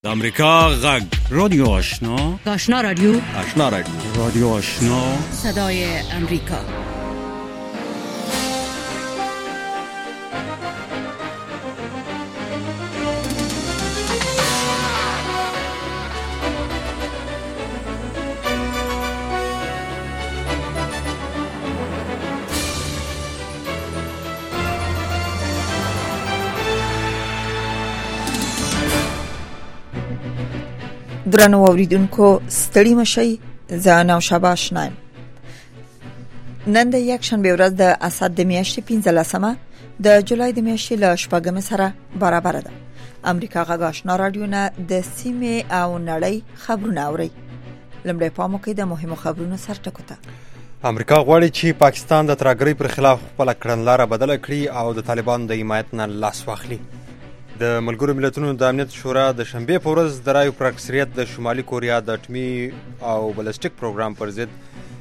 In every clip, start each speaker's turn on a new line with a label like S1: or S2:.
S1: د امریکا غږ رادیو آشنا
S2: رادیو
S1: رادیو آشنا
S2: صدای امریکا.
S3: درنو اوریدونکو ستړي مشئ، زه نوشابه آشنایم. نن د یک شنبه ورځ د اسد د میاشتې 15مه د جولای د میاشتې له 8 سره برابر ده. امریکا غږ آشنا رادیو نه د سیمې او نړۍ خبرونه اوري. لمړی پام وکړئ د مهمو خبرونو سرټکو ته.
S4: امریکا غواړي چې پاکستان د ترهګرۍ پر خلاف خپل کړنلاره بدله کړي او د طالبانو د حمایت نه لاس واخلي. د ملګرو ملتونو د امنیت شورا د شنبه په ورځ د رایو پر اکثریت د شمالي کوریا د اټومي او بلسټیک پروګرام پر ضد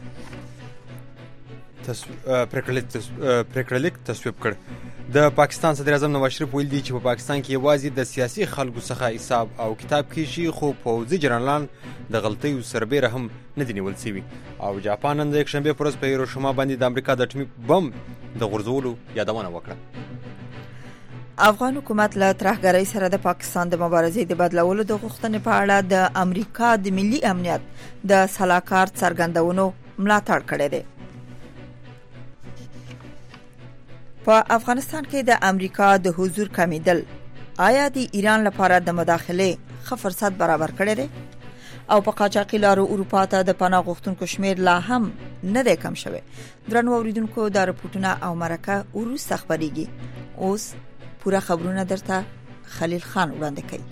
S4: پریکړلیک تصویب کړ. د پاکستان صدر اعظم نواز شریف ویل دي چې په پاکستان کې یوازې د سیاسي خلکو څخه حساب او کتاب کیږي، خو پوځي جنرالان د غلطیو سربېره هم نه دي نیول شوي. او جاپان نن د یک شنبه په ورځ په هیروشیما باندې د امریکا د اټومي بم د غورځولو یادونه وکړه.
S3: افغان حکومت له ترهګرۍ سره د پاکستان د مبارزې د بدلولو د غوښتنې په اړه د امریکا د ملي امنیت د سلاکار څرګندونو ملاتړ کړی دی. په افغانستان کې د امریکا د حضور کمیدل آیا د ایران لپاره د مداخله ښه فرصت برابر کړی دی؟ او په قاچاقي لارو اروپا ته د پناه غوښتونکو شمیر لا هم نه دی کم شوی. درنو اوریدونکو دا رپورټونه او مرکه وروسته خبرېږي. اوس پورا خبرونه درته خلیل خان وړاندې کوي.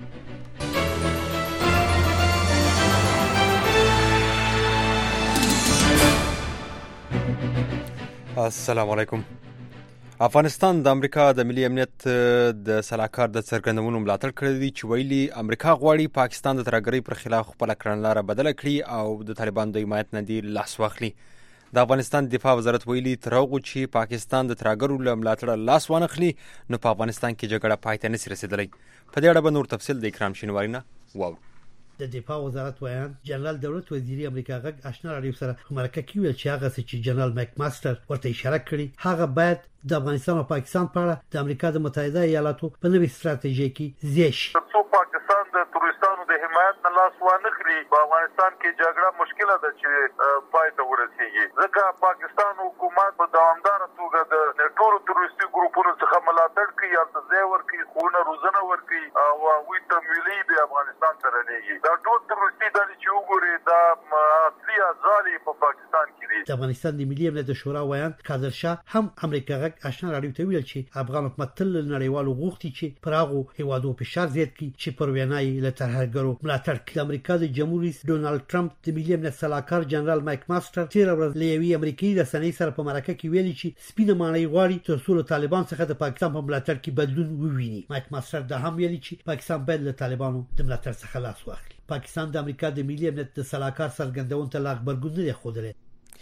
S4: السلام علیکم. افغانستان د امریکا د ملي امنیت د سلاکار د څرګندونو ملاتړ کړی دی چې ویلي امریکا غواړي پاکستان د ترهګرۍ پر خلاف خپل کړنلاره بدله کړي او د طالبانو د حمایت نه دی لاس واخلي. د افغانستان دفاع وزارت ویلي تر هغه چې پاکستان د ترهګرو له ملاتړه لاس وانخلي نو په افغانستان کې جګړه پای ته نشي رسیدلی. په دې اړه به نور تفصیل د اکرام شینواری نه واورو.
S5: د دفاع وزارت ویان جنرال دولت وزیر امریکا غږ آشنا رادیو سره مرکه کې ویل چې هغه چې جنرال میک ماستر ورته اشاره کړې هغه باید د افغانستان او پاکستان په اړه د امریکا د متحده ایالاتو په نوې ستراتیژي کې زیش
S6: پاکستان د تروریستانو د حمایت نه لاس وانخلي. په افغانستان کې جګړه مشکله ده چې پای ته ورسیږي، ځکه پاکستان حکومت په دوامداره توګه د ټولو تروریستي ګروپونو څخه ملاتړ کوي، هلته ځای ورکوي، ښوونه روزنه ورکوي او هغوی تمویلي د افغانستان سره لېږي. دا ټول تروریستي ډلې چې وګوري دا اصلي اعضا په پاکستان کې دي.
S5: د افغانستان د ملي امنیت شورا ویان قادر شاه هم امریکا غږ آشنا رادیو ته ویل چې افغان حکومت تل نړیوالو غوښتي چې پر هغه هیوادو فشار زیات کړي چې پر وینای له ترهګرو ملاتړ کوي. د امریکا د جمهور رئیس ډونالد ټرمپ د ملي امنیت سلاکار جنرال مایک ماستر تیر ورځ له یوې امریکایي رسنۍ سره په مرکه کې ویلي چې سپینه مانای غواړي تر څو طالبان څخه د پاکستان په ملاتړ کې بدلون وویني. مایک ماستر دا هم ویلي چې پاکستان باید له طالبانو د ملاتړ څخه لاس واخلي. پاکستان د امریکا د ملي امنیت د سلاکار څرګندونې ته لا خبرګون نه خوده.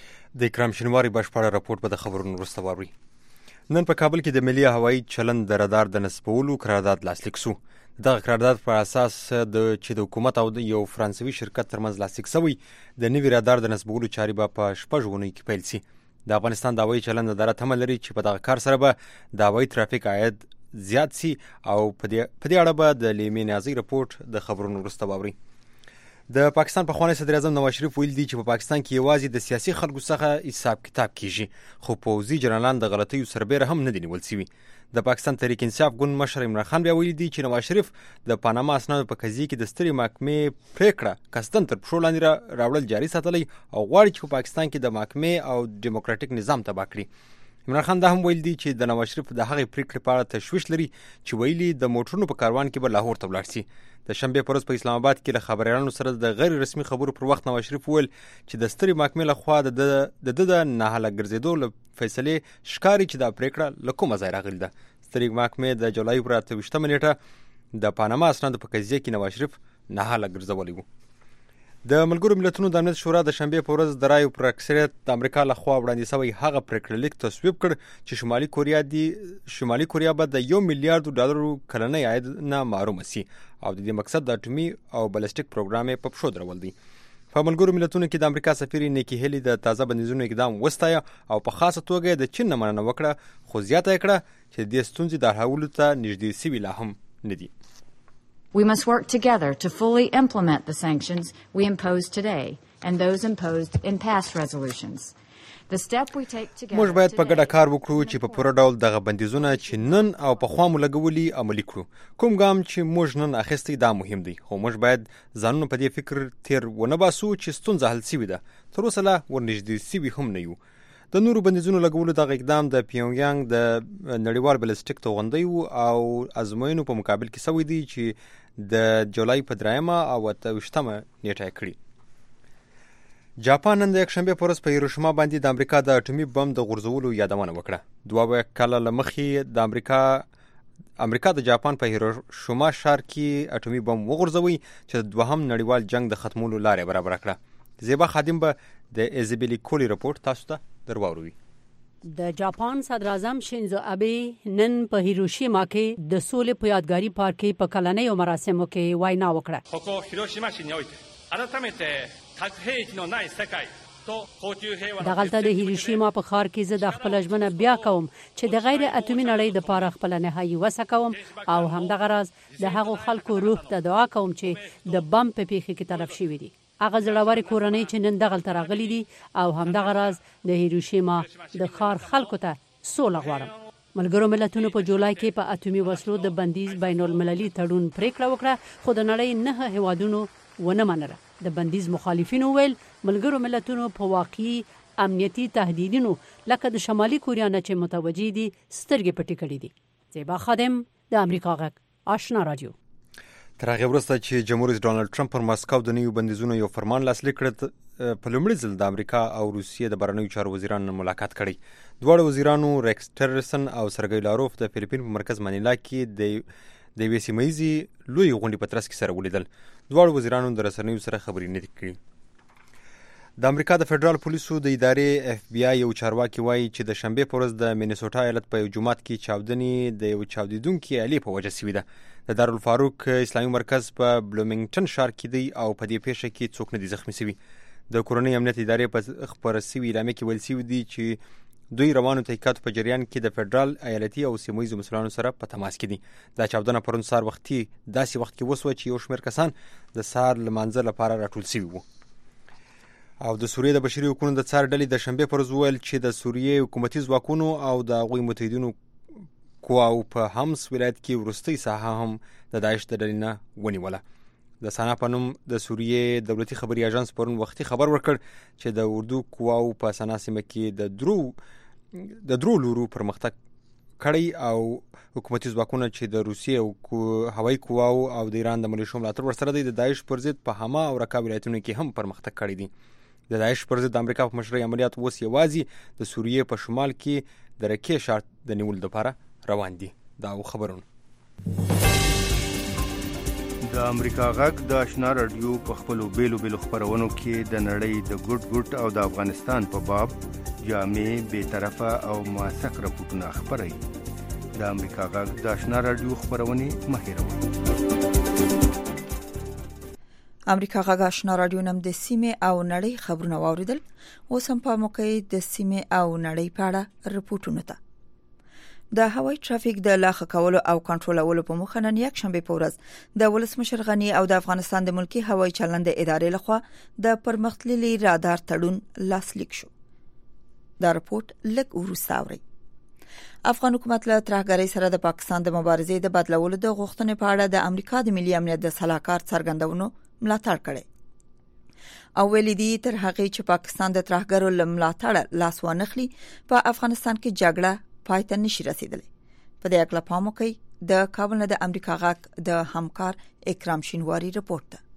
S4: د اکرام شینواری بشپړ راپور په خبرونو وروسته واوري. نن په کابل کې د ملي هوایي چلند د رادار د نصبولو قرارداد لاسلیک شو. دغه قرارداد په اساس چې د حکومت او د یو فرانسوي شرکت ترمنځ لاسلیک شوی د نوي رادار د نصبولو چارې به په 6 غونډو کې پیل شي. د افغانستان د هوایي چلند اداره تمه لري چې په دغه کار سره به د هوایي ترافیک عاید زیات شي او په دې اړه به د لیمې نیازي رپورټ د خبرونو وروسته واوري. د پاکستان پخوانی صدر اعظم نواز شریف ویل دي چې په پاکستان کې یوازې د سیاسي خلکو څخه حساب کتاب کیږي، خو پوځي جنرالان د غلطیو سربېره هم نه دي نیول شوي. د پاکستان تحریک انصاف ګوند مشر عمران خان بیا ویلي دي چې نواز شریف د پاناما اسنادو په قضیه کې د سترې محکمې پریکړه قصدن تر پښو لاندې راوړل جاري ساتلی او غواړي چې په پاکستان کې د محکمې او ډیموکراټیک نظام تباه کړي. عمران خان دا هم ویل دي چې د نواز شریف د هغې پریکړې په اړه تشویش لري چې ویلي د موټرونو په کاروان کې به لاهور ته ولاړ شي. د شنبه په ورځ په اسلام آباد کې له خبريالانو سره د غیر رسمي خبرو پر وخت نواز شریف ویل چې د سترې محکمې لخوا د ناهله ګرځېدو له فیصلې ښکاري چې دا پریکړه له کومه ځای راغلې ده. سترې محکمې د جولای پر 28 نیټه د پاناما اسنادو په قضیه کې نواز شریف ناهله ګرځولی و. د ملګرو ملتونو د امنیت شورا د شنبه په ورځ د رایو پر اکثریت د امریکا لخوا وړاندې شوی هغه پریکړه لیک تصویب کړ چې شمالي کوریا به د $1 میلیارډ کلنی عاید نه محروم شي او د دې مقصد د اټومي او بالستیک پروګرام په پښو درول دی. په ملګرو ملتونو کې د امریکا سفیر نیکی هیلی د تازه بندیزونو اقدام وستایه او په خاصه توګه د چین نه مننه وکړه، خو زیاته کړه چې د ستونزې د حلولو ته نږدې سوي لا هم نه دي.
S7: We must work together to fully implement the sanctions we impose today and those imposed in past resolutions. The step we take together
S4: موږ باید په ګډه کار وکړو چې په پوره ډول دغه بندیزونه چې نن او په خوا مو لګولي عملي کړو. کوم ګام چې موږ نن اخیستی دا مهم دی، خو موږ باید ځانونه په دې فکر تیر ونه باسو چې ستونزه حل شوې ده. تر اوسه لا ورنږدې شوي هم نه یو. د نورو بندیزونو لګولو دغه اقدام د پیونګیانګ د نړیوال بالستیک توغندۍ او ازموینو په مقابل کې شوی دی چې د جولای په 3 او 28 نیټه کړی. جاپان نن د یکشنبه په ورځ په هیروشیما باندې د امریکا د اټومي بم د غورځولو یادونه وکړه. 2 کاله مخکې د امریکا د جاپان په هیروشیما ښار کې اټومي بم وغورځوي چې د دوهم نړیوال جنگ د ختمولو لارې برابر کړه. زیبا خادم به د ایزابیلی کولی رپورت تاسو ته درواروي.
S8: د جاپان صدر اعظم شینزو ابه نن په هیروشیما کې د سولې په یادګاري پارک کې په کلنۍ مراسمو کې وینا وکړه. دغلته د هیروشیما په ښار کې زه د خپل ژمنه بیا کوم چې د غیر اټومي نړۍ د پاره خپل نهایي وسه کوم او همدغه راز د هغو خلکو روح ته دعا کوم چې د بم په پیښه کې تلف شوي دي. هغه زړوري کورنۍ چې نن دغلته راغلي دي او همدغه راز د هیروشیما د ښار خلکو ته سوله غواړم. ملګرو ملتونو په جولای کې په اټومي وسلو د بندیز بین المللي تړون پریکړه وکړه، خو د نړۍ 9 هیوادونو ونه منله. د بندیز مخالفینو ویل ملګرو ملتونو په واقعي امنیتي تهدیدونو لکه د شمالي کوریا نه چې متوجي دي سترګې پټې کړې دي. زیبا خادم د امریکا غږ آشنا رادیو.
S4: تر هغه وروسته چې جمهور رئیس ډانلډ ټرمپ پر ماسکو د نویو بندیزونو یو فرمان لاسلیک کړ، په لومړي ځل د امریکا او روسیې د بهرنیو چارو وزیرانو ملاقات کړی. دواړو وزیرانو ریکس ټیلرسن او سرګی لاروف د فلیپین په مرکز منیلا کې د یوې سیمهییزې لوی غونډې په ترڅ کې سره ولیدل. دواړو وزیرانو د رسنیو سره خبرې نه کړې. د امریکا د فدرال پولیسو د ادارې اف بی آی یو چارواکي وایي چې د شنبه په ورځ د مینیسوټا ایالت په یو جومات کې چاودنې د یو چاودیدونکي آلې په وجه شوې ده. د دارالفاروق اسلامي مرکز په بلومینګټن ښار کې دی او په دې پیښه کې څوک نه دي زخمي شوي. د کورنۍ امنیت ادارې په خپره شوي اعلامیه کې ویل شوي دي چې دوی روانو تحقیقاتو په جریان کې د فدرال ایالتي او سیمهییزو مسؤلانو سره په تماس کې دي. دا چاودنه پرون سهار وختي داسې وخت کې وسوه چې یو شمېر کسان د سهار لمانځه لپاره راټول شوي وو. او د سوریې د بشري حقوقو د څار ډلې د شنبه پر ورځ وویل چې د سوریې حکومتي ځواکونو او د هغوی متحدینو قواو په حمص ولایت کې وروستۍ ساحه هم د داعش د ډلې نه ونیوله. د سانا په نوم د سوریې دولتي خبري اژانس پرون وختي خبر ورکړ چې د اردو قواو په سانا سیمه کې د درو لورو پرمختګ کړی او حکومتي ځواکونه چې د روسیې او هوایي قواو او د ایران د ملیشو ملاتړ ورسره دی د داعش پر ضد په حما او رقا ولایتونو کې هم پرمختګ کړی دی. د داعش پر ضد د امریکا په مشرۍ عملیات اوس یوازې د سوریې په شمال کې د رکې ښار د نیولو لپاره روان دي. دا خبرونه
S9: د امریکا غږ د آشنا رادیو په خپلو بیلو خپرونو کې د نړۍ د ګډ او د افغانستان په باب جامع، بیطرفه او موثق راپورټونه خپروي. د امریکا غږ د آشنا رادیو خپرونې مه هېروئ.
S3: امریکا غږ آشنا رادیو نم د سیمې او نړۍ خبرونه واوریدل. اوس هم په موقع د سیمې او نړۍ په اړه رپورټونه ده. د هوایي ټرافیک د لاخه کولو او کنټرولولو په موخه نن یک شنبه په ورځ د ولسمشر غنی او د افغانستان د ملکی هوایي چلند ادارې لخوا د پرمختللي رادار تړون لاسلیک شو. دا رپورت لږ وروسته اوري. افغان حکومت له ترهګرۍ سره د پاکستان د مبارزې د بدلولو د غوښتنې په اړه د امریکا د ملي امنیت د صلاحکار څرګندونو ملاتړ کړي او ویلي دي تر هغه چې پاکستان د ترهګرو ملاتړ لاس وانخلي په افغانستان کې جګړه پای ته نشي رسیدلی. په دې اړه پام وکړئ. د کابل نه د امریکا غږ د همکار اکرام شینواری رپورت ده.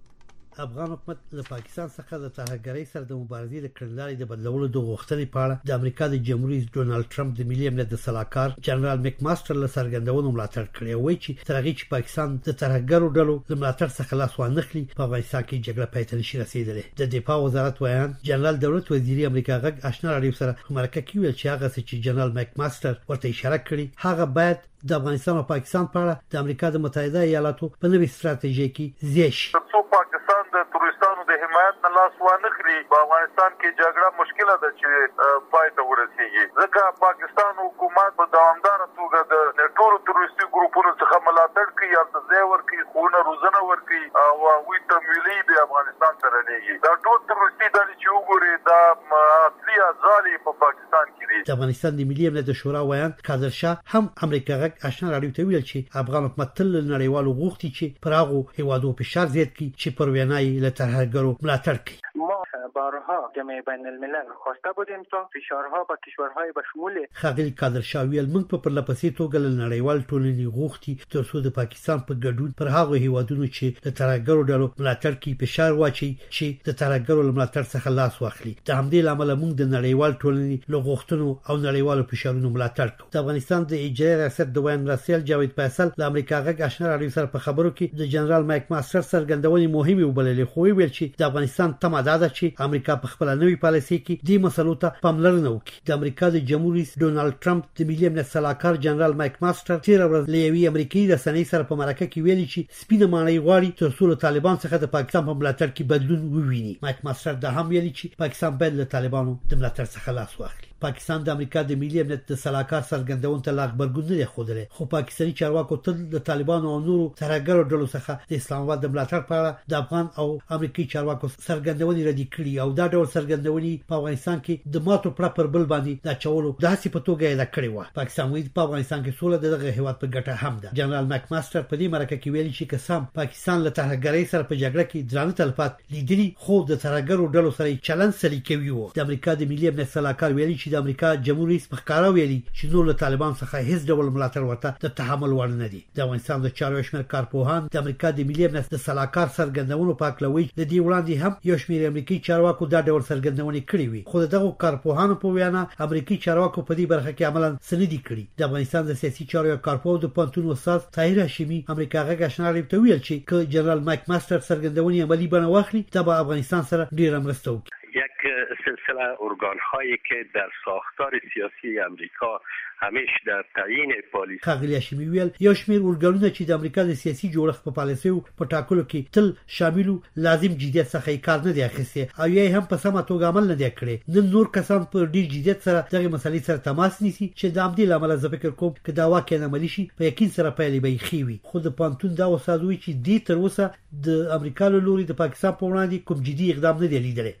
S5: افغان حکومت له پاکستان څخه د ترهګرۍ سره د مبارزې د کړنلارې د بدلولو د غوښتنې په اړه د امریکا د جمهوریت رئیس ډونالد ټرمپ د ملي امنیت د سلاکار جنرال میک ماستر له څرګندونو ملاتړ کړی وایي چې تر هغه چې پاکستان د ترهګرو ډلو له ملاتړ څخه لاس وانخلي په افغانستان کې جګړه پای ته نشي رسیدلې. د دفاع وزارت وایي جنرال دولت وزیر امریکا غږ آشنا راډیو سره مرکه کې ویل چې هغه چې جنرال میک ماستر ورته اشاره کړې هغه باید د افغانستان او پاکستان په اړه د امریکا د متحده ایالاتو په نوې ستراتیژي کې زیش
S6: پاکستان د تروریستانو د حمایت نه لاس وانخلي په افغانستان کې جګړه مشکله ده چې پای ته ورسیږي ځکه پاکستان حکومت په دوامدار توګه د ټولو تروریستي ګروپونو څخه ملاتړ کوي او ځای ورکوي خونه روزنه ورکوي او وی تمویلي به افغانستان سره لېږي دا ټول تروریستي ډلې چې وګوري دا اصلي ځالې په پاکستان کې دي.
S5: د افغانستان د ملي امنیت شورا وایي کاظر شاه هم امریکا غږ آشنا راډیو ته ویل چې افغان حکومت تل نړیوالو غوښتي چې پر هغه هیوادو فشار زیات کړي چې پر وینای له ترهګرو ملاتړ کوي.
S10: بارها جامعه بین الملل خواسته بودیم تا فشارها به کشورهای به شمول
S5: خغل کادر شاویل موږ په پرلپسې توګه له نړیوال ټولنې غوښتي ترڅو د پاکستان په ګډون پر هغه هیوادونو چې د ترهګرو ډلو ملاتړ کوي فشار واچي چې د ترهګرو ملاتړ څخه لاس واخلي. د همدې لامل موږ د نړیوال ټولنې له غوښتنو او نړیوالو فشارونو ملاتړ کوو. د افغانستان د اجرایي ریاست د وین راسل جاوید فیصل د امریکا غږ آشنا راډیو سره په خبرو کې د جنرال مایک ماستر څرګندونې مهمه وبللې خو ویل چې د افغانستان تماده ده چې امریکا په خپل نوې پالیسي کې د مسلو ته پاملرنه وکړي. د امریکا د جمهوریت رئیس ډونالد ټرمپ د ملي امنیت سلاکار جنرال مایک ماستر تیر ورځ له یوې امریکایي رسنۍ سره په مرکه کې ویلي چې سپینه مانای غواړي ترڅو طالبان څخه د پاکستان په ملاتړ کې بدلون وویني. مایک ماستر دا هم ویلي چې پاکستان باید له طالبانو د ملاتړ څخه لاس واخلي. پاکستان د امریکا د ملي امنیت د سلاکار څرګندون ته لاغبرګون نه خوده خو پاکستاني چارواکو تل د طالبانو او نورو ترهګرو ډلو څخه د اسلام آباد د ملاتړ په اړه د افغان او امریکایي چارواکو څرګندونې ردی کړي او دا ډول څرګندونې په افغانستان کې د ماتو پر بل باندې د چولو د هڅې په توګه یې کړې و. پاکستان وایي په افغانستان کې سوله دغه هیواد په ګټه هم ده. جنرال مک ماستر په دې مرکه کې ویلي چې قسم پاکستان له ترهګرۍ سره په جګړه کې درانه تلفات لیدلي خو د ترهګرو ډلو سره چلن سلیقوي وو. د امریکا د ملي امنیت سلاکار ویلي چې د امریکا جمهوریت رئیس په ښکارا ویلي چې نور له طالبان څخه هیڅ ډول ملاتړ ورته د تحمل وړ نه دي. د افغانستان د چارو شمېر کارپوهان د امریکا د ملي امنیت د سلاکار څرګندونو په اړه د دې وړاندې هم یو شمېر امریکایي چارواکو دا ډول څرګندونې کړې وي خو دغه کارپوهانو په وینا امریکایي چارواکو په دې برخه کې عملاً سندي کړي. د افغانستان د سیاسي چارو کارپوه د پانتون استاد طاهر هاشمي امریکا غږ آشنا راډیو ته ویل چې ک جنرال مایک ماستر څرګندونې عملی بڼه واخلي دا به افغانستان سره ډیره مرسته وکړي.
S11: یک سلسله ارگان‌هایی که در ساختار سیاسی امریکا همیشه در تعیین پالیسی
S5: خغلی هاشمی ویل یو شمېر ارګانونه چې د امریکا د سیاسي جوړښت په پالیسیو په ټاکلو کې تل شاملو لازم جديت څخه کار نه دی اخیستی او یې هم په سمه توګه عمل نه دی کړی. نن نور کسان په ډیر جديت سره دغه مسلې سره تماس نیسي چې د امدی لامل زه فکر کوم چې دا واقع نه ملي شي په یقین سره پایلې به خېوي. خو د پانتون دا وسادوي چې د تر اوسه د امریکا له لوري د پاکستان په وړاندې کوم جدي اقدام نه دی لیدلی.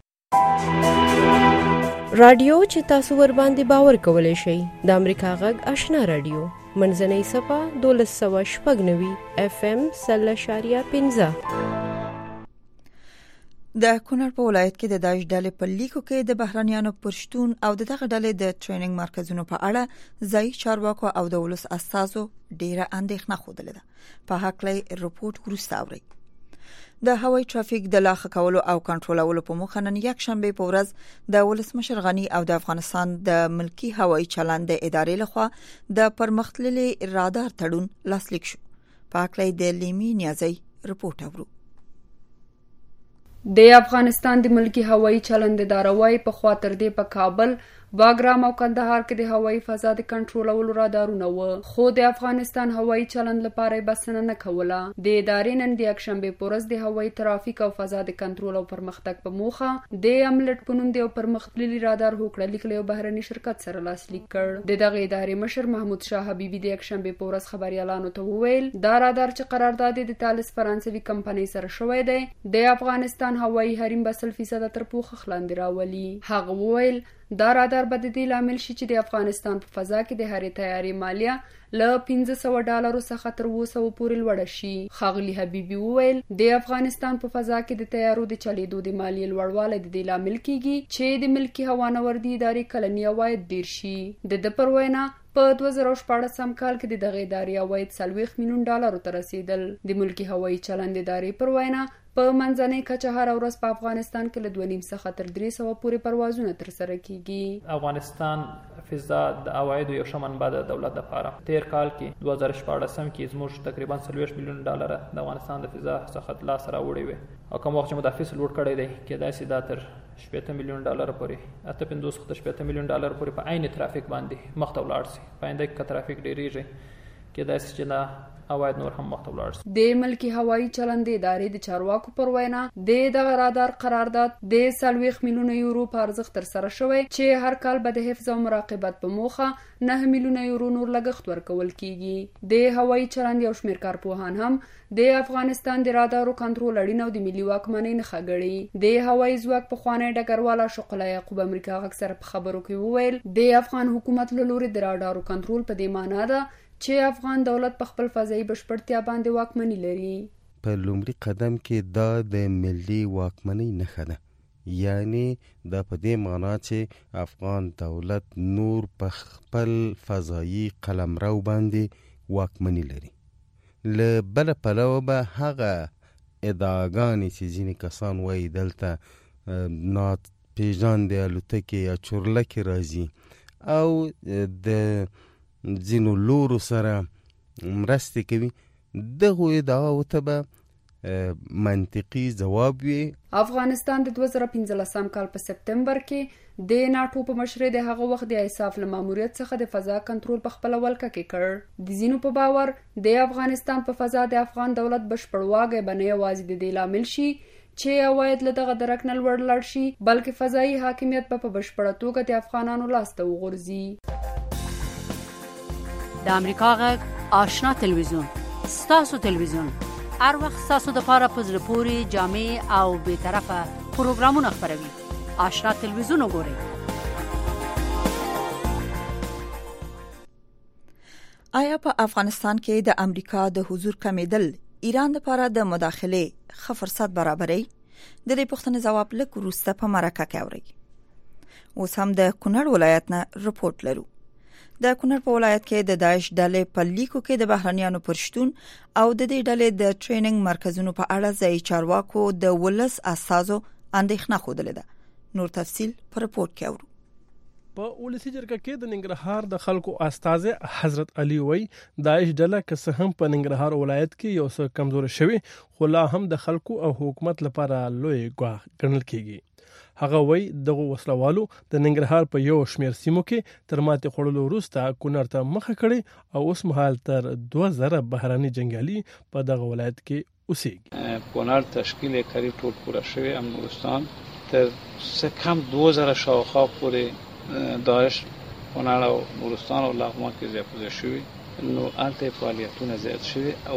S12: رادیو چې تاسو ور باندې باور کولای شئ د امریکا غږ آشنا رادیو منځنۍ صفه 1290 FM 0.15
S3: د کونړ په ولایت کې د داعش ډلې په لیکو کې د بهرانيانو پرشتون او دغه ډلې د ټریننګ مرکزونو په اړه ځای چارواکو او د ولس اساسو ډیره اندېښنه خوده ده. په حق لې رپورت ورسته اوري. د هوایي ټرافیک د لاخه کولو او کنټرولولو په موخه نن یک شنبه په ورځ د ولسمشر غنی او د افغانستان د ملکی هوایي چلند ادارې لخوا د پرمختللي رادار تړون لاسلیک شو. په حق لې د لیمي نیازي رپورت اورو.
S13: د افغانستان د ملکی هوایي چلند اداره وايي په خاطر دی په کابل باګرام او کندهار کې د هوایي فضا د کنټرولولو رادارونه و خو د افغانستان هوایي چلند لپاره بسنه نه کوله. د ادارې نن د یک شنبه پورز د هوایي ترافیک او فضا د کنټرول او پرمختګ په موخه د عملت پونوم د پرمختللي رادار هوکړه لیکلو بهرني شرکت سره لاسلیک کړ. د دغه ادارې مشر محمود شاه حبیبي د یک شنبه پورز خبريالانو ته وویل دا رادار چې قرارداد د تالس فرانسوي کمپنۍ سره شوی دی د افغانستان هوایي حریم به 100% تر پوخ خلاندې راولي. هغه وویل دا رادار به د دې لامل شي چې د افغانستان په فضا کې د هرې تیارې مالیه له $1500 څخه تر 200 پورې لوړه شي. ښاغلي حبیبي وویل د افغانستان په فضا کې د تیارو د چلیدو د مالیې لوړوالی د دې لامل کیږي چې د ملکی هوانوردي ادارې کلنی عواید ډیر شي. د پر وینا په 2014 کال کې د دغه ادارې عواید $40 میلیون ته رسیدل. د ملکی هوایي چلند ادارې پر وینا په منځنۍ کچه هر ورځ په افغانستان کې له 2.5 څخه تر 300 پورې پروازونه ترسره کیږي.
S14: افغانستان فضا د عوایدو یو ښه منبع د دولت لپاره. تیر کال کې 2014 کې زموږ تقریبا $40 میلیون د افغانستان د فضا څخه لاس راوړي وي او کوم وخت چې مدافع لوړ کړی دی کېدای شي دا تر $80 میلیون پورې 58 تر $80 میلیون پورې په عین ترافیک باندې مخ ته ولاړ شي. په آینده کې ترافیک ډیریږي کېدای شي چې دا عواید نور هم مخ ته ولاړ شي. د
S13: ملکی هوایي چلند ادارې د چارواکو پر وینا دغه رادار قرارداد د $40 میلیون په ارزښت ترسره شوی چې هر کال به د حفظ او مراقبت په موخه $9 میلیون نور لګښت ورکول کیږي. د هوایي چلند یو شمېر کارپوهان هم د افغانستان د رادارو کنټرول اړین او د ملي واکمنۍ نښه ګڼي. د هوایي ځواک پخوانی ډګروال شقله یعقوب امریکا غږ سره په خبرو کې وویل د افغان حکومت له لوري د رادارو کنټرول په دې معنی ده چې افغان دولت په خپل فضایي بشپړتیا باندې واکمني لري.
S15: په لومړي قدم کې دا د ملي واکمنۍ نښه ده، یعنی دا په دې معنا چې افغان دولت نور په خپل فضایي قلمرو باندې واکمني لري. له بل پلوه به هغه ادعاګانې چې ځینې کسان وایي دلته ناپېژاندې الوتکې یا چورلکې راځي او د ځینو لورو سره مرستې کوي، دغو ادعاو ته به منطقي ځواب وي.
S13: افغانستان د 2015 کال په سپتمبر کې د ناټو په مشرۍ د هغه وخت د ایساف له ماموریت څخه د فضا کنټرول په خپل ولکه کې کړ. د ځینو په باور د افغانستان په فضا د افغان دولت بشپړ واګي بنه یوازې د دې لامل شي چې عواید له دغه درک نه لوړ لاړ شي، بلکې فضایي حاکمیت په بشپړه توګه د افغانانو لاس ته وغورځي.
S8: د امریکا غږ آشنا تلویزیون ستاسو تلویزیون هر وخت ستاسو د پاره په زړه پورې جامع او بے طرفه پروګرامونه خپروي. آشنا تلویزیون وګورئ.
S3: آیا په افغانستان کې د امریکا د حضور کمیدل ایران لپاره د مداخله ښه فرصت برابري؟ د دې پوښتنې جواب لکه وروسته په مرکه کې اوري. اوس هم د کونړ ولایت نه رپورټ لرو. د کونړ په ولایت کې د داعش ډلې په لیکو کې د بهرنیانو پرشتون او د دې ډلې د ټریننګ مرکزونو په اړه ځای چارواکو د ولس اساسو اندېښنه خوده ده. نور تفصیل په رپورټ کې اورو.
S16: په ولسی جرګه کې د ننګرهار د خلکو استاد حضرت علي وای داعش ډله که څه هم په ننګرهار ولایت کې یو څه کمزور شوی خو لا هم د خلکو او حکومت لپاره لوی ګواښ ګڼل کیږي. هغه وای دغه وسلوالو د ننګرهار په یو شمېر سیمو کې تر ماتې خوړلو وروسته کونړ ته مخه کړي او اوس مهال تر 2000 بهراني جنگیالي په دغه ولایت کې اوسېږي.
S17: کونړ تشکیل قریب ټول پوره شوی، افغانستان تر څه کم 2000 شاوخوا پورې داعش کونړ او افغانستان او لغمان کې ځای شوی، نو الته فعالیتونه زیات شوی او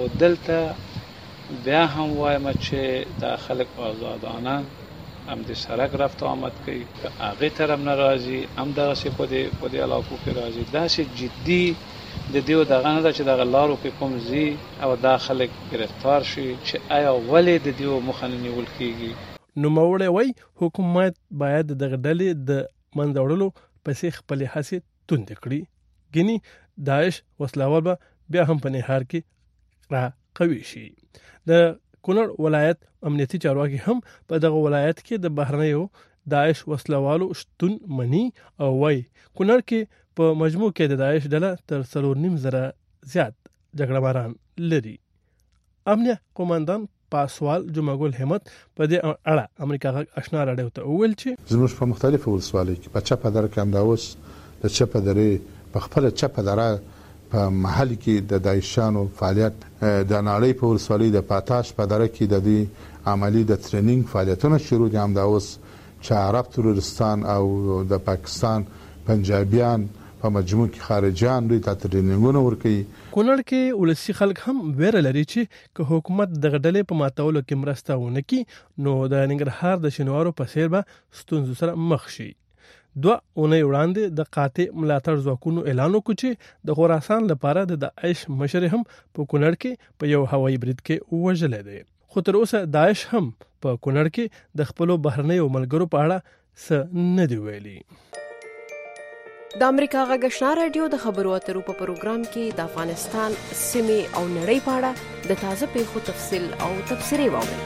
S17: دلته بیا هم وایم چې د خلک آزادانه هم د سرک رفت آمد کوي، که هغه طرف ناراضي هم دغه څه په دې علاقو کې راځي. دا چې جدي د دیو دغه نه چې دغه لارو کې کوم زی او دا خلک گرفتار شي چې آیا ولې د دیو مخنه نیول کیږي.
S16: نو موړی وای حکومت باید دغه ډلې د منځوړلو پسې خپل حسي توند کړي، ګینی داعش وسلوال بیا هم په نهار کې را قوي شي. د کونړ ولایت امنیتي چارواکي هم په دغه ولایت کې د بهرنیو داعش وسلوالو شتون مني او وای کونړ کې په مجموع کې د داعش ډله تر 3.5 زیات جګړه ماران لري. امنیه قوماندان پاسوال جمعګل همت په دې اړه امریکا غږ آشنا راډیو ته ویل چې
S18: زموږ په مختلفو ولسوالۍ کې په چپه در کې هم دا اوس د چپه درې په خپل چپه دره په محل کې د داعشانو فعالیت د نړۍ په ولسوالۍ د پاتاش په دره کې د دې عملی د ټریننګ فعالیتونه شروع دي. هم دا اوس چې عرب ترورستان او د پاکستان پنجابیان په مجموع کې خارجيان دوی ته ټریننګونه ورکوي.
S16: کونړ کې ولسی خلک هم ویره لري چې که حکومت د غډلې په ماتولو کې مرسته ونه کړي نو د ننګرهار د شینوارو په څیر به ستونزو سره مخ شي. 2 اونۍ وړاندې د قاطع ملاتړ ځواکونو اعلان وکړ چې د خراسان لپاره د داعش مشر هم په کونړ کې په یو هوایي برید کې وژل دی. خو تر اوسه داعش هم په کونړ کې د خپل بهرنیو ملګرو په اړه څه نه دی ویلي.
S12: د امریکا غږ آشنا رادیو د خبرو اترو په پروګرام کې د افغانستان سیمې او نړۍ په اړه د تازه پیښو تفصیل او تبصرې واورئ.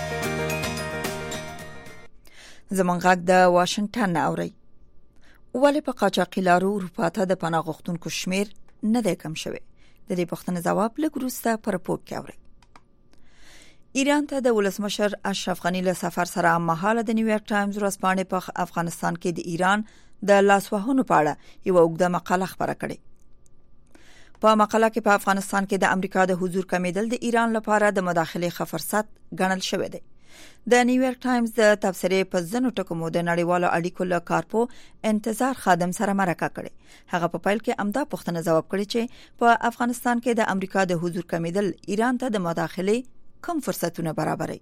S3: زمونږ غږ د واشنگټن اوري. ولې په قاچاقي لارو اروپا ته د پناه غوښتونکو شمیر نه دی کم شوی؟ د دې پوښتنې ځواب لږ وروسته په راپور کې اورئ. ایران ته د ولسمشر اشرف غنی له سفر سره مهاله د نیویارک ټایمز ورځپاڼې په افغانستان کې د ایران د لاسوهنو په اړه یو اوږده مقاله خپره کړې. په مقاله کې په افغانستان کې د امریکا د حضور کمیدل د ایران لپاره د مداخلې ښه فرصت ګڼل شوی دی. د نیویارک ټایمز د تبصرې په ځینو ټکو مو د نړیوالو اړیکو له کارپو انتظار خادم سره مرکه کړې. هغه په پیل کې امدا پوښتنه ځواب کړي چې په افغانستان کې د امریکا د حضور کمیدل ایران ته د مداخلې کوم فرصتونه برابري؟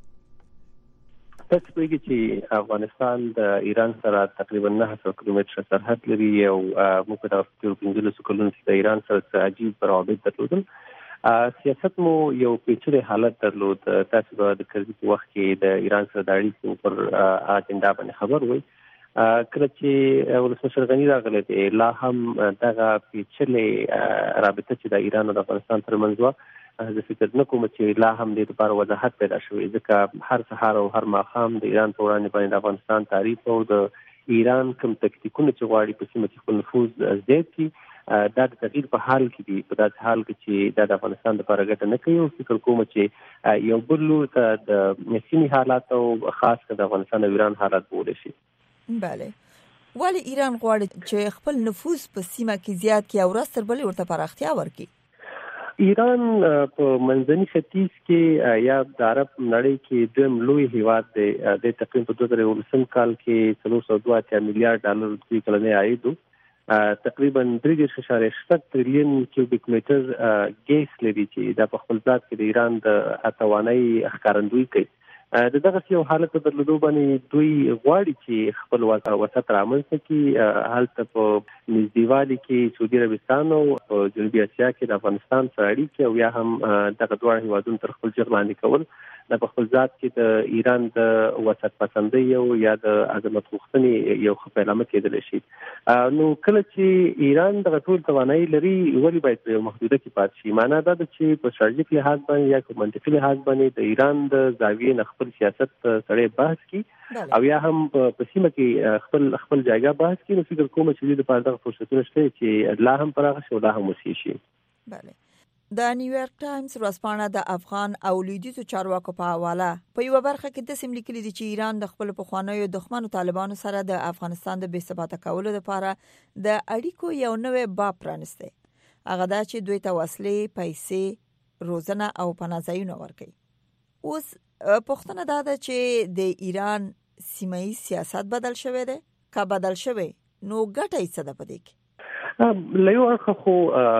S19: تاسو پوهیږئ چې افغانستان د ایران سره تقریبا 900 کیلومتره سرحد لري او موږ په دغه 15 کلونو کې د ایران سره عجیب روابط درلودل. سیاست مو یو پیچلې حالت درلود. تاسو به د کرزي په وخت کې د ایران سره د اړیکو پر اجنډا باندې خبر وئ. کله چې ولسمشر غنی راغلی دی لا هم دغه پیچلې رابطه چې د ایران او د افغانستان ترمنځ و، زه فکر نه کوم چې لا هم د لپاره وضاحت پیدا شوی، ځکه هر سهار او هر ماښام د ایران په وړاندې باندې د افغانستان تعریف او د ایران کوم تکتیکونه چې غواړي په سیمه کې خپل نفوذ زیات کړي دا د تغییر په حال کې دي. په داسې حال کې چې د افغانستان لپاره ګټه نه کوي او فکر کوم چې یو بل ته د سیمې حالات او خاص کر د افغانستان او ایران حالات بولی شي.
S3: بله، ولی ایران غواړي چې خپل نفوذ په سیمه کې زیات کړي او ورځ تر بلې ورته پراختیا ورکړي؟
S19: ایران په منځني ختیځ کې یا د عرب نړۍ کې دویم لوی هیواد دی. د تقریبا په 2019 کال کې 302 میلیارډ ډالر د کلنی عاید تقریبا 3.8 تریلیون کیوبیک میټر ګیس لري چې دا په خپل ذات کې د ایران د توانایي ښکارندویي کوي. دغه یو حالت درلودو باندې دوی غواړي چې خپل وسط رامنځته کړي. هلته په نږدېوالي کې سعودي عربستان او په جنوبي اسیا کې د افغانستان سره اړیکې او یا هم دغه دواړه هیوادونه تر خپل جغ لاندې کول د په خپل ذات کې د ایران د وسط پسندۍ او یا د عظمت غوښتنې یو ښه پیلامه کېدلی شي. نو کله چې ایران دغه ټول توانایي لري ولې باید په یو محدوده کې پاتې شي؟ معنا دا ده چې په ستراتیژیک لحاظ باندې یا په منطقي لحاظ باندې د ایران د زاویې نه خپل سیاست سره بحث کړي او یا هم په سیمه کې خپل ځایګاه بحث کړي. نو فکر کوم چې د لپاره دغه فرصتونه شته چې لا هم پراخ شي او لا هم وسیع شي.
S3: بله، د نیویارک ټایمز ورځپاڼه د افغان او لویدیځو چارواکو په حواله په یو برخه کې د سیمې لیکلي دي چې ایران د خپل پخوانیو دښمنو طالبانو سره د افغانستان د بې ثباته کولو لپاره د اړیکو یو نوې باب پرانستی. هغه دا چې دوی ته وسلې، پیسې، روزنه او پناهځایونه ورکوي. اوس پوښتنه دا ده چې د ایران سیمه‌ایي سیاست بدل شوی دی؟ که بدل شوی نو ګټه یې څه ده په دې کې؟
S19: له یو اړخه خو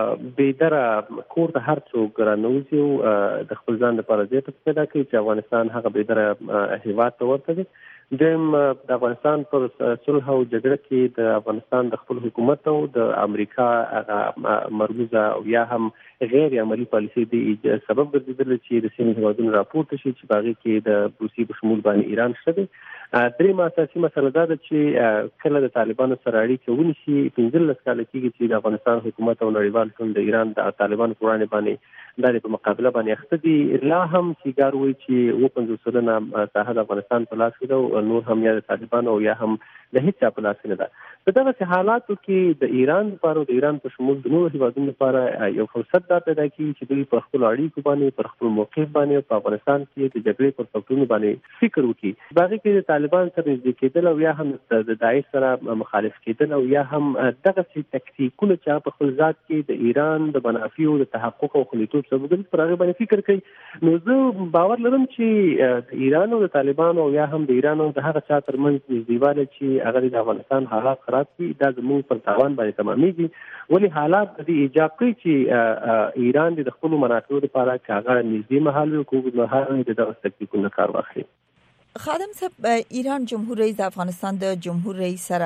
S19: بېدره کور ته هر څوک رانوځي او د خپل ځان لپاره ځای پیدا کوي چې افغانستان هغه بېدره هیواد ته ورته دی. دویم د افغانستان پر صلح او جګړه کې د افغانستان د خپل حکومت او د امریکا مرموزه او یا هم غیر عملی پالیسي د سبب ګرځېدل چې د سیمې هیوادونو راپورته شي چې باغې کې د روسیې په شمول باندې ایران شته. درېیمه اساسي مسله دا ده چې کله د طالبانو سره اړیکې ونیسي 15 کاله کېږي چې د افغانستان حکومت او نړیوال ټول د ایران د طالبانو پر وړاندې باندې د مقابله باندې اخته دي. لا هم سیګار وایي چې 50 سلنه ساحه د افغانستان په لاس کې ده او نور هم یا د طالبانو او یا هم د هیڅ چا په لاس کې نه ده. په دغه حالاتو کې د ایران لپاره د ایران په شمول د نورو هیوادونو لپاره یو فرصت دا پیدا کیږي چې دوی په خپل اړیکو باندې پر خپل موقف باندې په افغانستان کې د جګړې پر فکرونو باندې فکر وکړي. باقي کې د طالبان سره نږدې کېدل او یا هم د داعش سره مخالف کېدل او یا هم دغه تکتیکونه چې په خپل ذات کې د ایران د منافعو د تحقق او خلیتوب سبب ګرځي پر هغه باندې فکر کوي. نو زه باور لرم چې د ایران او د طالبان او یا هم د ایران او د هغه چا ترمنځ نږدېوالی چې هغه د افغانستان حالات خراب کړي دا زموږ پر تاوان باندې تمامېږي. ولې حالات د دې ایجاب کوي چې ایران د خپلو منافعو لپاره چې هغه نږدې مهال وي کوږد مهال وي د دغه تکتیکونو کار واخلي.
S3: خادم صاحب، ایران جمهور رئیس د افغانستان د جمهور رئیس سره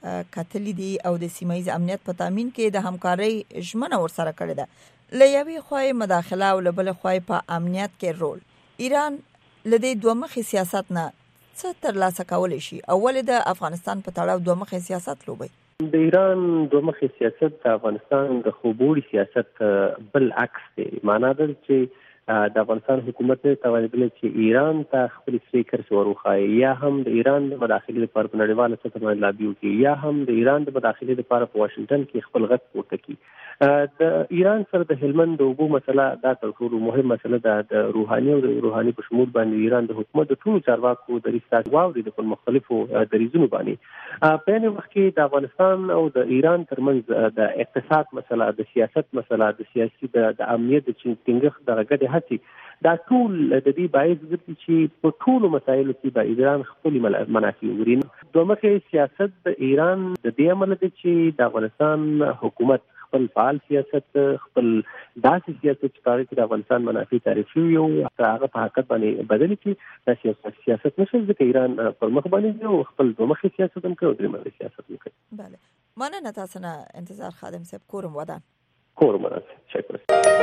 S3: کتلې دي او د سیمایي امنیت په تامین کې د همکارۍ ژمنه ورسره کړې ده. لېوي خوای مداخله او لبل خوای په امنیت کې رول. ایران لدې دوه مخي سیاست نه څه ترلاسه کولای شي؟ اول د افغانستان په تړاو دوه مخي سیاست لوبي.
S19: د ایران دوه مخي سیاست د افغانستان د خوبوړي سیاست بل عکس دی. معنا ده چې د افغانستان حکومت ته توانیدل چې ایران ته خپل فکر ورخای یا هم د ایران د مداخلې لپاره په نړیواله سطح باندې لابي وکړي یا هم د ایران د مداخلې لپاره په واشنگټن کې خپل غږ پورته کړي. د ایران سره د هلمند د اوبو مسله دا تر ټولو مهم مسله ده. د روحاني او د روحاني په شمول باندې ایران د حکومت د ټولو چارواکو د ریاست واوري د مختلفو دریزونو باندې په یوه وخت کې د افغانستان او د ایران ترمنځ د اقتصاد مسله، د سیاست مسله، د سیاسي د امنیت د ټینګښت د غږ هڅې دا ټول د دې باعث ګرځي چې په ټولو مسایلو کې د ایران خپل منافع وګوري. دوه مخي سیاست د ایران د دې عمل دی چې د افغانستان حکومت خپل فعال سیاست، خپل داسې سیاست چې کار کوي د افغانستان منافع تعریف شوی او هغه په حقیقت باندې بدل کړي. دا سیاست نشي ځکه ایران پر مخ باندې یو خپل دوه مخي سیاست هم کوي، درې مخي سیاست هم کوي.
S3: بله مننه تاسو نه انتظار خادم صاحب. کورم ودان
S19: شکر.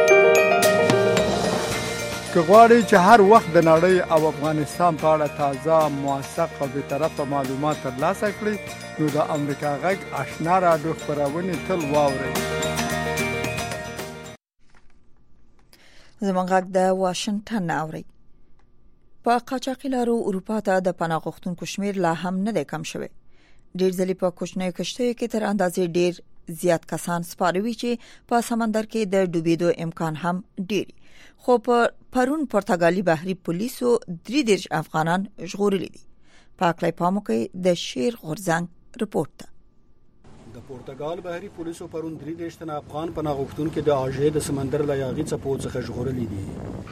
S20: که غواړئ چې هر وخت د نړۍ او افغانستان په اړه تازه، موثق او بېطرفه معلومات ترلاسه کړئ نو د امریکا غږ آشنا راډیو خپرونې تل واورئ.
S3: زموږ غږ د واشنگټن اوري. په قاچاقي لارو اروپا ته د پناه غوښتونکو شمیر لا هم نه دی کم شوی. ډېر ځلې په کوچنیو کشتیو کې تر اندازې ډېر زیات کسان سپاروي چې په سمندر کې د ډوبېدو امکان هم ډېر. خو پرون پرتګالي بحري پولیسو 33 افغانان ژغورلي دي. پاکلای پامو کې د شیر غورزنګ رپورت ده.
S21: د پرتګال بحري پولیسو پرون 33 تنه افغان پناه غوښتونکو د اژې د سمندر له یاغي څپو څخه ژغورلي دي.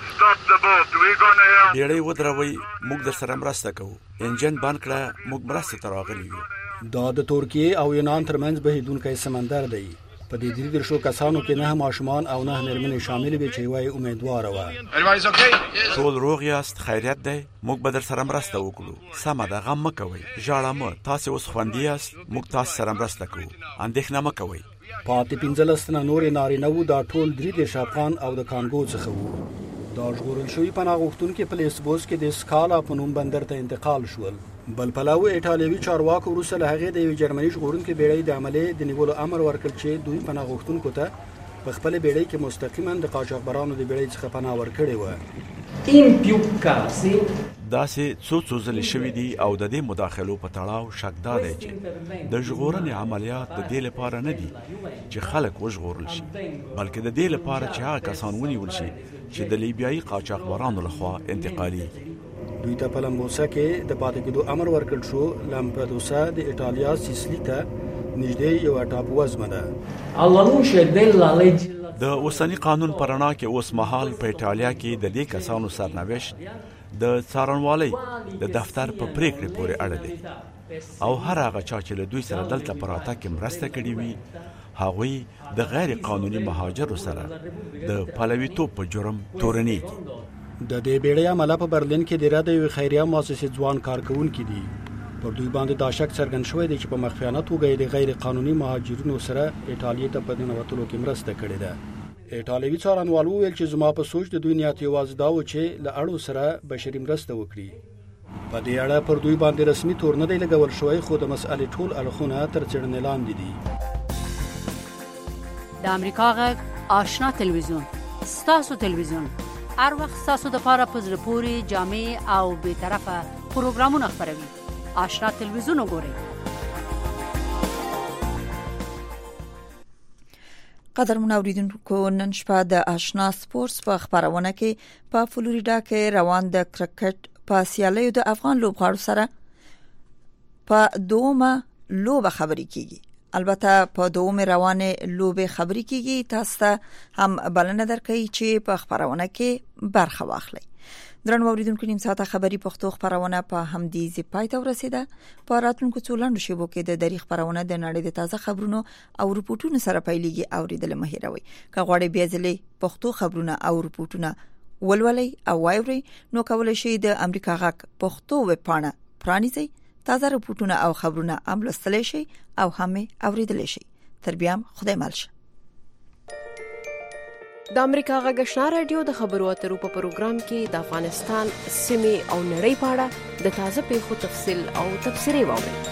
S22: ډېرې ودروي موږ د سره مرسته کوو. انجن بند کړه موږ مرسته تراغلي یو.
S21: دا د ترکیه او یونان ترمنځ بهیدونکی سمندر دی. په دې 33 کسانو کې 9 ماشومان او 9 مېرمنې شامل دي چې وای امیدوار و.
S22: ټول روغ یاست؟ خیریت دی؟ موږ به در سره مرسته وکړو. سمه ده، غم مه کوئ، ژاړه مه. تاسو اوس خوندي یاست، موږ تاسو سره مرسته کوو، اندېښنه مه کوئ.
S21: پاتې 15 تنه نورې نارینه وو. دا ټول 33 افغان او د کانګو څخه وو. دا ژغورل شوي پناه غوښتونکي په لیسبوس کې د سکالا په نوم بندر ته انتقال شول. بل پلاو ایټالوي چارواکو وروسته له هغې د یوې جرمني ژغورونکې بیړۍ د عملې د نیولو امر ورکړ چې دوی پناه غوښتونکو ته په خپل بیړۍ کې مستقیما د قاچاقبرانو د بیړۍ څخه پناه ورکړې و.
S22: داسې څو ځلې شوي دي او د دې مداخلو په تړاو شک دا دی چې د ژغورنې عملیات د دې لپاره نه دي چې خلک وژغورل شي، بلکې د دې لپاره چې هغه کسان ونیول شي چې د لیبیایي قاچاقبرانو لخوا انتقالېږي.
S21: دوی ته په لمبوسا کې د پاتې کېدو امر ورکړل شو. لامپدوسا د ایټالیا سیسلی ته نږدې یو ټاپو وزمه ده.
S22: د اوسني قانون پر رڼا کې اوس مهال په ایټالیا کې د دې کسانو سرنوشت د څارنوالۍ د دفتر په پریکړې پورې اړه دی او هر هغه چا چې له دوی سره دلته په راتګ کې مرسته کړې وي هغوی د غیر قانوني مهاجرو سره د پلویتوب په جرم تورنېږي.
S21: د دې بیړۍ عمله په برلین کې د راډیو یو خیریه مؤسسې ځوان کارکونکي دي. پر دوی باندې دا شک څرګند شوی دی چې په مخفیانه توګه د غیر قانوني مهاجرینو سره ایټالیا ته په ننوتلو کې مرسته کړې ده. ایټالوي څارنوال وویل چې زما په سوچ د دوی نیت یوازې دا و چې له اړو سره بشري مرسته وکړي. په دې اړه پر دوی باندې رسمي تور نه دی لګول شوی، خو د مسألې ټول اړخونه تر څېړنې لاندې دي.
S8: د امریکا غږ آشنا تلویزیون، ستاسو تلویزیون، هر وخت ستاسو د پاره په زړه پورې جامع او بیطرفه پروګرامونه خپروي. آشنا تلویزیون وګورئ.
S3: قدرمن اوریدونکو، نن شپه د آشنا سپورتس په خبرونه کې په فلوریدا کې روان د کرکټ په سیالیو د افغان لوبغاړو سره په دومره لوبه خبرې کیږي. البته په دومره روانه لوبه خبرې کیږي. تاسو ته هم بلنه درکړي چې په خبرونه کې برخه واخلئ. درنو اوریدونکو، نیم ساعته خبري پښتو خبرونه په همدې ځای ته ورسیده. په راتلونکو څو لنډو شیبو کې د دری خبرونه د نړۍ د تازه خبرونو او رپورټونو سره پیلېږي. اوریدل مه هېروئ. که غواړئ بیا ځلې پښتو خبرونه او رپورټونه ولولئ او واورئ، نو کولای شئ د امریکا غږ پښتو ویب پاڼه پرانیزئ، تازه راپورټونه او خبرونه هم لوستلی شئ او هم اوریدلی شئ. تر بیا خدای مل شه.
S12: د امریکا غږ آشنا رادیو د خبرو اترو په پروګرام کې د افغانستان سیمې او نړۍ په اړه د تازه پیښو تفصیل او تبصرې واورئ.